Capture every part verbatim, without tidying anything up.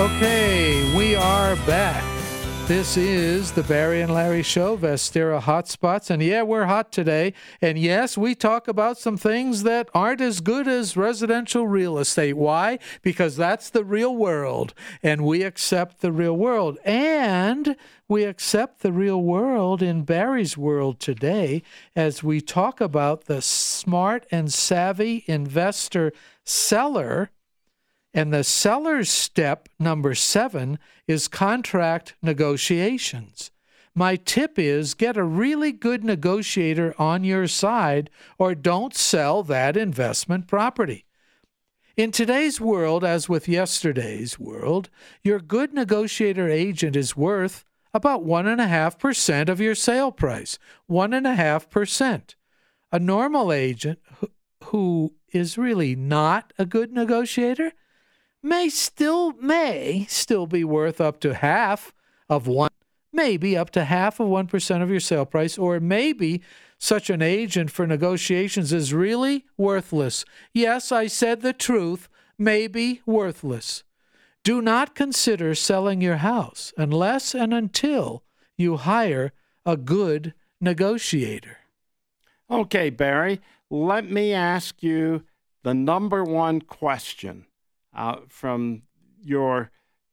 Okay, we are back. This is the Barry and Larry Show, Vestera Hotspots. And yeah, we're hot today. And yes, we talk about some things that aren't as good as residential real estate. Why? Because that's the real world. And we accept the real world. And we accept the real world in Barry's world today as we talk about the smart and savvy investor seller. And the seller's step, number seven, is contract negotiations. My tip is get a really good negotiator on your side or don't sell that investment property. In today's world, as with yesterday's world, your good negotiator agent is worth about one point five percent of your sale price. one point five percent. A normal agent who, who is really not a good negotiator may still may still be worth up to half of one, maybe up to half of one percent of your sale price, or maybe such an agent for negotiations is really worthless. Yes, I said the truth, maybe worthless. Do not consider selling your house unless and until you hire a good negotiator. Okay, Barry, let me ask you the number one question. Uh, from your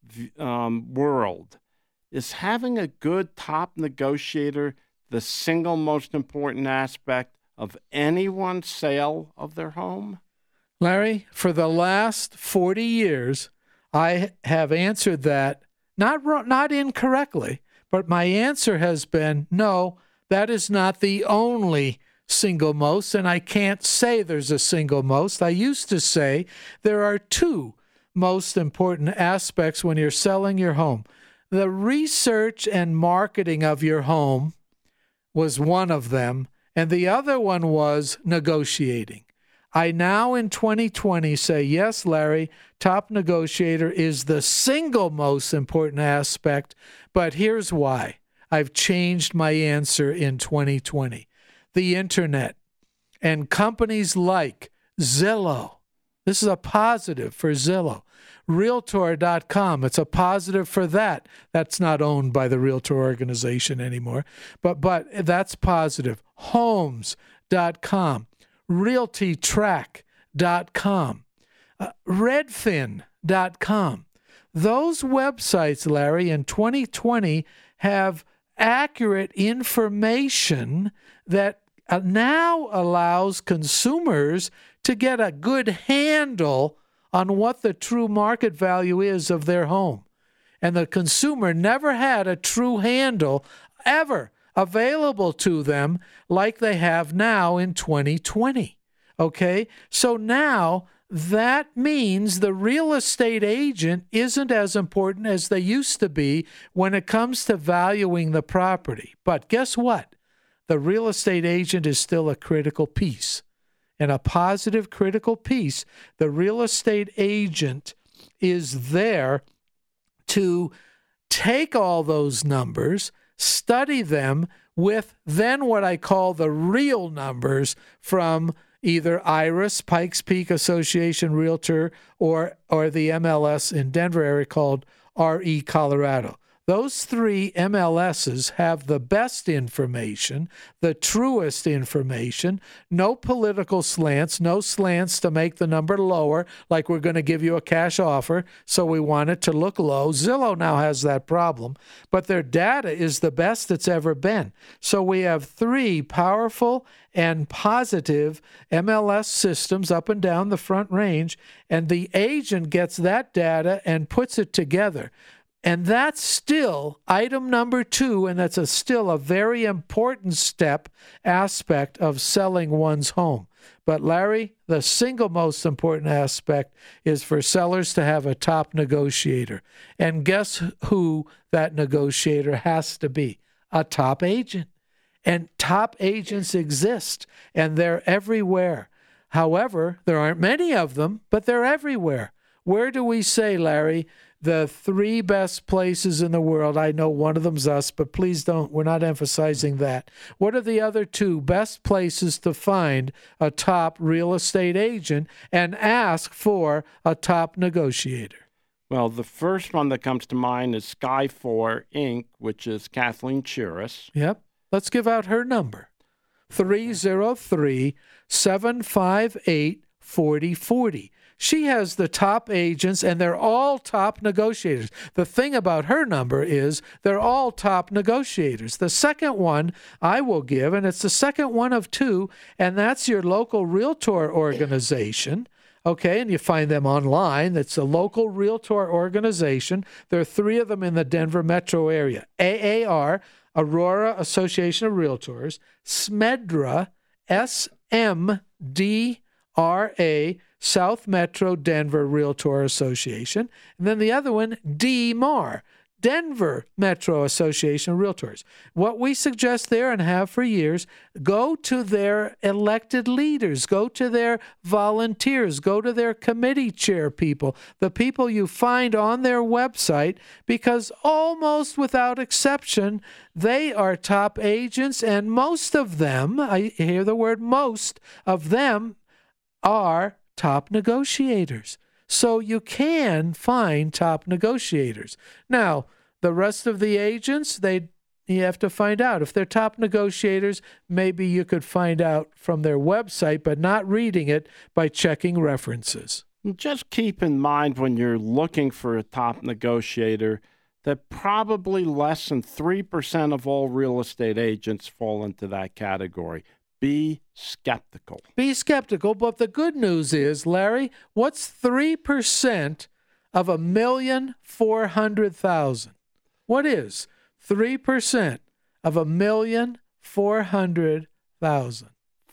um, world. Is having a good top negotiator the single most important aspect of anyone's sale of their home? Larry, for the last forty years, I have answered that, not not incorrectly, but my answer has been, no, that is not the only single most, and I can't say there's a single most. I used to say there are two most important aspects when you're selling your home. The research and marketing of your home was one of them, and the other one was negotiating. I now in twenty twenty say, yes, Larry, top negotiator is the single most important aspect, but here's why. I've changed my answer in twenty twenty. The internet and companies like Zillow. This is a positive for Zillow. Realtor dot com. It's a positive for that. That's not owned by the Realtor organization anymore, but but that's positive. Homes dot com. Realty Track dot com. Uh, Redfin dot com. Those websites, Larry, in twenty twenty have accurate information that uh, now allows consumers to get a good handle on what the true market value is of their home. And the consumer never had a true handle ever available to them like they have now in twenty twenty. Okay? So now that means the real estate agent isn't as important as they used to be when it comes to valuing the property. But guess what? The real estate agent is still a critical piece. And a positive critical piece, the real estate agent is there to take all those numbers, study them with then what I call the real numbers from either IRIS, Pikes Peak Association Realtor, or, or the M L S in Denver area called R E Colorado. Those three M L S's have the best information, the truest information, no political slants, no slants to make the number lower, like we're going to give you a cash offer, so we want it to look low. Zillow now has that problem, but their data is the best it's ever been. So we have three powerful and positive M L S systems up and down the front range, and the agent gets that data and puts it together. And that's still item number two, and that's a, still a very important step, aspect of selling one's home. But Larry, the single most important aspect is for sellers to have a top negotiator. And guess who that negotiator has to be? A top agent. And top agents exist, and they're everywhere. However, there aren't many of them, but they're everywhere. Where do we say, Larry, the three best places in the world? I know one of them's us, but please don't, we're not emphasizing that. What are the other two best places to find a top real estate agent and ask for a top negotiator? Well, the first one that comes to mind is Sky four Incorporated, which is Kathleen Chiris. Yep. Let's give out her number. three oh three, seven five eight, four oh four oh. She has the top agents, and they're all top negotiators. The thing about her number is they're all top negotiators. The second one I will give, and it's the second one of two, and that's your local realtor organization. Okay, and you find them online. It's a local realtor organization. There are three of them in the Denver metro area. A A R, Aurora Association of Realtors, Smedra, S M D R A, South Metro Denver Realtor Association, and then the other one, D M A R, Denver Metro Association of Realtors. What we suggest there and have for years, go to their elected leaders, go to their volunteers, go to their committee chair people, the people you find on their website, because almost without exception, they are top agents, and most of them, I hear the word most of them, are top negotiators. So you can find top negotiators. Now, the rest of the agents, they you have to find out. If they're top negotiators, maybe you could find out from their website, but not reading it by checking references. Just keep in mind when you're looking for a top negotiator that probably less than three percent of all real estate agents fall into that category. Be skeptical. Be skeptical, but the good news is, Larry, what's three percent of a million four hundred thousand? What is three percent of a million four hundred thousand?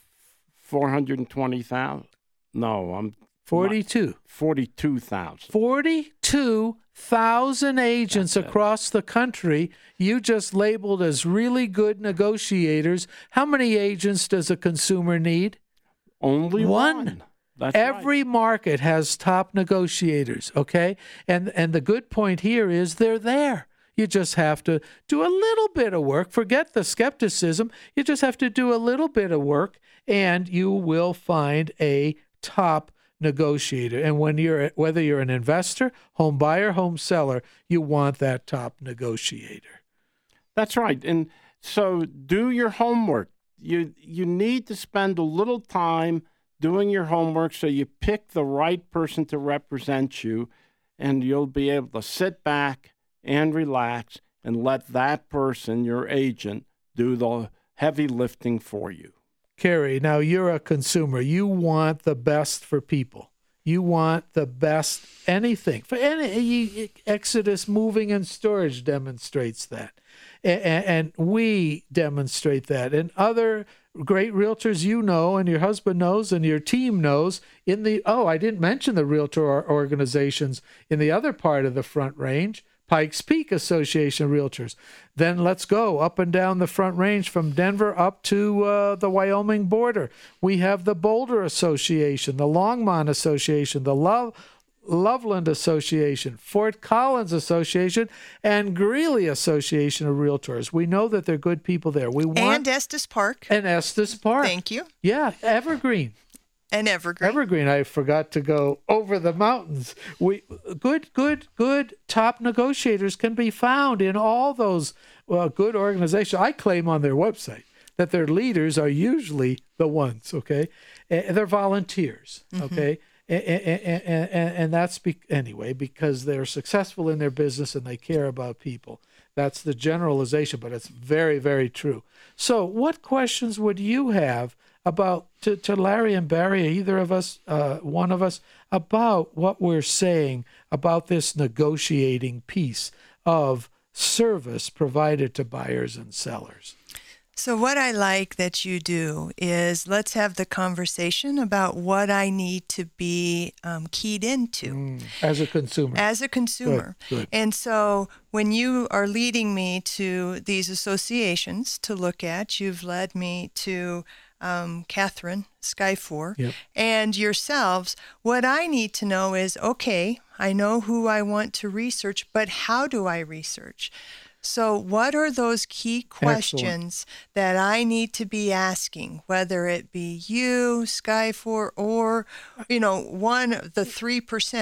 four hundred twenty thousand? No, I'm... forty-two. forty-two thousand. forty-two thousand agents across the country you just labeled as really good negotiators. How many agents does a consumer need? Only one. one. That's Every right. market has top negotiators, okay? And and the good point here is they're there. You just have to do a little bit of work. Forget the skepticism. You just have to do a little bit of work, and you will find a top negotiator. And when you're whether you're an investor, home buyer, home seller, you want that top negotiator. That's right. And so do your homework. You you need to spend a little time doing your homework so you pick the right person to represent you, and you'll be able to sit back and relax and let that person, your agent, do the heavy lifting for you. Kerry, now you're a consumer. You want the best for people. You want the best anything. For any Exodus Moving and Storage demonstrates that. And, and we demonstrate that. And other great realtors you know, and your husband knows, and your team knows, in the, oh, I didn't mention the realtor organizations in the other part of the Front Range, Pikes Peak Association of Realtors. Then let's go up and down the Front Range from Denver up to uh, the Wyoming border. We have the Boulder Association, the Longmont Association, the Love, Loveland Association, Fort Collins Association, and Greeley Association of Realtors. We know that they're good people there. We want And Estes Park. And Estes Park. Thank you. Yeah, Evergreen. And Evergreen. Evergreen. I forgot to go over the mountains. We good, good, good top negotiators can be found in all those uh, good organizations. I claim on their website that their leaders are usually the ones. Okay, and they're volunteers. Okay, mm-hmm. and, and, and, and, and that's be, anyway because they're successful in their business and they care about people. That's the generalization, but it's very, very true. So, what questions would you have about to, to Larry and Barry, either of us, uh, one of us, about what we're saying about this negotiating piece of service provided to buyers and sellers? So what I like that you do is let's have the conversation about what I need to be um, keyed into. Mm, as a consumer. As a consumer. Good, good. And so when you are leading me to these associations to look at, you've led me to um, Catherine, Sky four, yep. and yourselves. What I need to know is, okay, I know who I want to research, but how do I research? So what are those key questions Excellent. That I need to be asking, whether it be you, Sky four, or, you know, one, the three percent?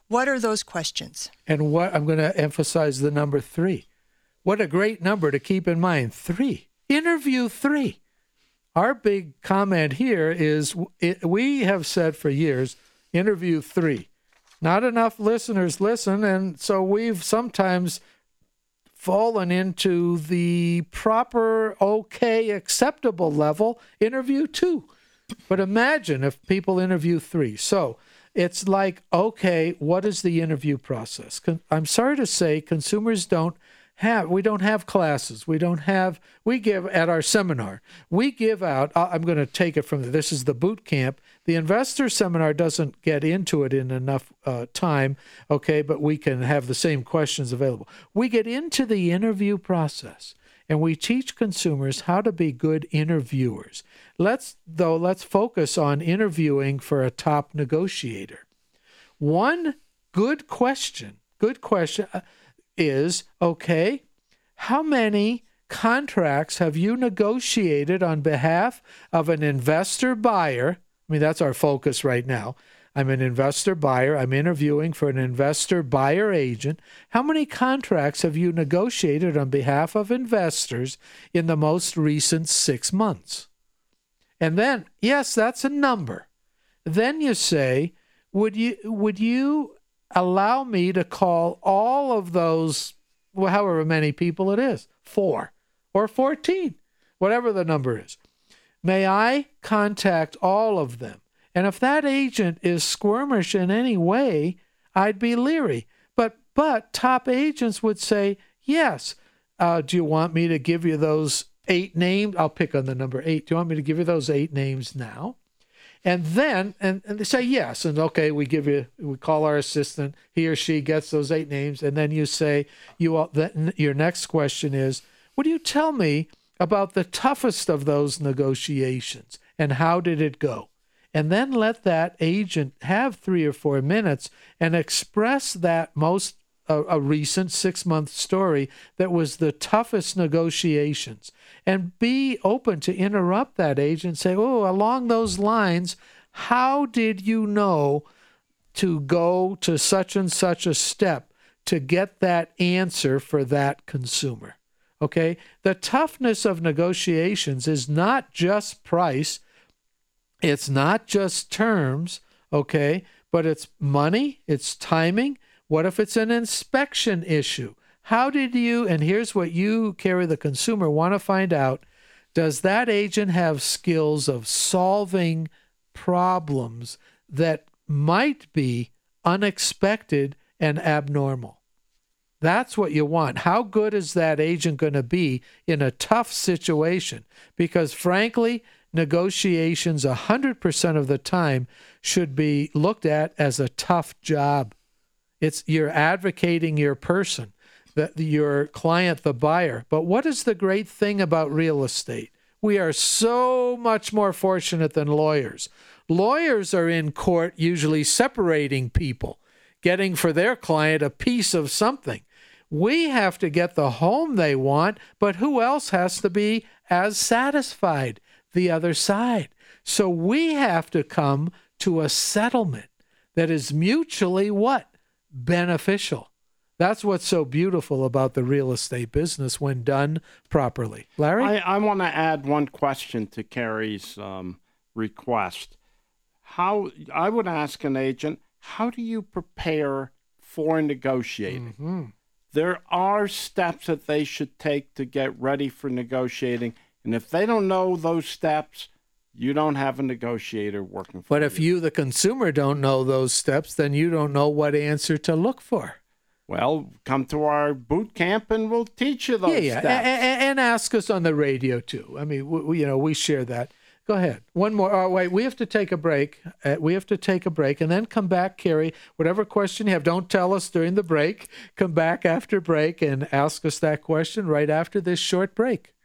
What are those questions? And what I'm going to emphasize the number three. What a great number to keep in mind. Three. Interview three. Our big comment here is it, we have said for years, interview three. Not enough listeners listen, and so we've sometimes fallen into the proper, okay, acceptable level, interview two. But imagine if people interview three. So it's like, okay, what is the interview process? Con- I'm sorry to say consumers don't have, we don't have classes. We don't have, we give at our seminar, we give out, I'm going to take it from, this is the boot camp. The investor seminar doesn't get into it in enough uh, time, okay, but we can have the same questions available. We get into the interview process and we teach consumers how to be good interviewers. Let's, though, let's focus on interviewing for a top negotiator. One good question, good question, uh, is, okay, how many contracts have you negotiated on behalf of an investor buyer? I mean, that's our focus right now. I'm an investor buyer. I'm interviewing for an investor buyer agent. How many contracts have you negotiated on behalf of investors in the most recent six months? And then, yes, that's a number. Then you say, would you, would you allow me to call all of those, well, however many people it is, four or fourteen, whatever the number is. May I contact all of them? And if that agent is squirmish in any way, I'd be leery. But but top agents would say, yes. Uh, do you want me to give you those eight names? I'll pick on the number eight. Do you want me to give you those eight names now? And then, and, and they say yes, and okay, we give you, we call our assistant, he or she gets those eight names, and then you say, you all, then your next question is, would you tell me about the toughest of those negotiations, and how did it go? And then let that agent have three or four minutes and express that most, a, a recent six-month story that was the toughest negotiations. And be open to interrupt that agent and say, oh, along those lines, how did you know to go to such and such a step to get that answer for that consumer? Okay? The toughness of negotiations is not just price. It's not just terms, okay? But it's money, it's timing. What if it's an inspection issue? How did you, and here's what you, Carrie, the consumer, want to find out, does that agent have skills of solving problems that might be unexpected and abnormal? That's what you want. How good is that agent going to be in a tough situation? Because frankly, negotiations one hundred percent of the time should be looked at as a tough job. It's you're advocating your person, the, your client, the buyer. But what is the great thing about real estate? We are so much more fortunate than lawyers. Lawyers are in court usually separating people, getting for their client a piece of something. We have to get the home they want, but who else has to be as satisfied? The other side. So we have to come to a settlement that is mutually what? Beneficial. That's what's so beautiful about the real estate business when done properly. Larry? I, I want to add one question to Carrie's um, request. How I would ask an agent, how do you prepare for negotiating? Mm-hmm. There are steps that they should take to get ready for negotiating. And if they don't know those steps, you don't have a negotiator working for you. But if you, the consumer, don't know those steps, then you don't know what answer to look for. Well, come to our boot camp and we'll teach you those yeah, yeah. steps. And, and ask us on the radio, too. I mean, we, you know, we share that. Go ahead. One more. Oh, wait, we have to take a break. Uh, we have to take a break and then come back, Carrie. Whatever question you have, don't tell us during the break. Come back after break and ask us that question right after this short break.